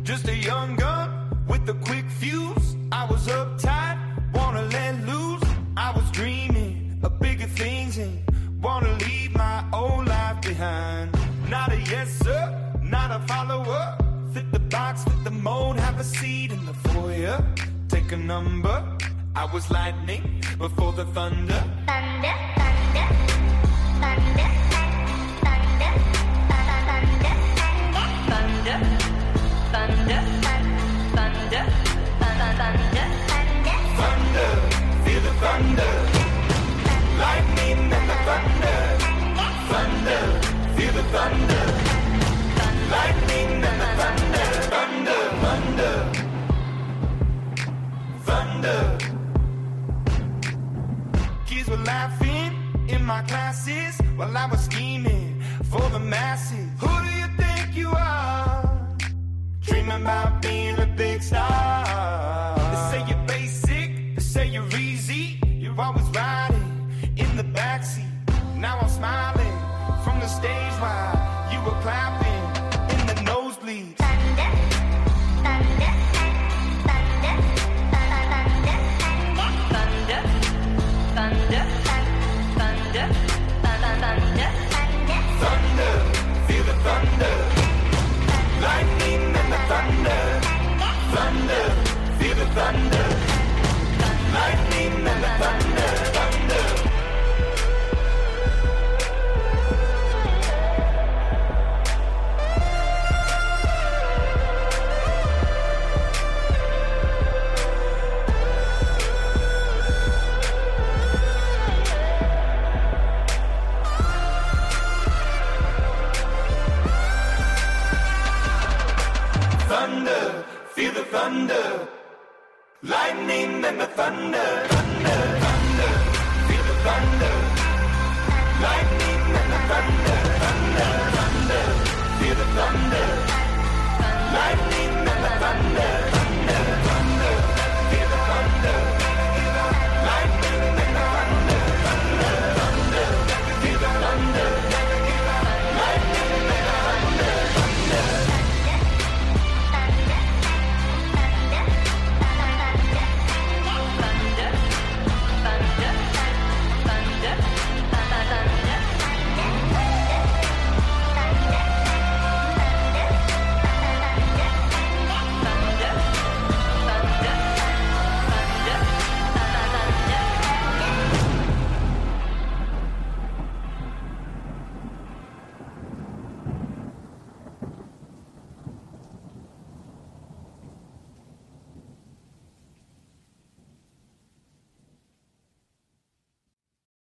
Just a young gun with a quick fuse. I was uptight, wanna let loose. I was dreaming of bigger things and wanna leave my old life behind. Not a yes sir, not a follower. Fit the box, fit the mold, have a seat in the foyer. Take a number. I was lightning before the thunder. Thunder, thunder, thunder, thunder, thunder, thunder, thunder, thunder, thunder, thunder, feel the thunder. Lightning and the thunder. Thunder, feel the thunder. Lightning and the thunder. Thunder, thunder, thunder. Kids were laughing in my classes while I was scheming for the masses. Who do you think you are? Dreaming about being a big star. They say you're basic, they say you're easy. You're always riding in the backseat. Now I'm smiling from the stage while you were clapping in the nosebleeds. thunder, thunder, thunder, thunder, thunder, thunder, thunder, thunder, Thunder, feel the thunder. Lightning and the thunder. Thunder, feel the thunder. Lightning and the thunder. Thunder. Thunder, feel the thunder. Lightning and the thunder. Thunder, thunder, feel the thunder. Lightning and the thunder. Thunder, thunder, feel the thunder.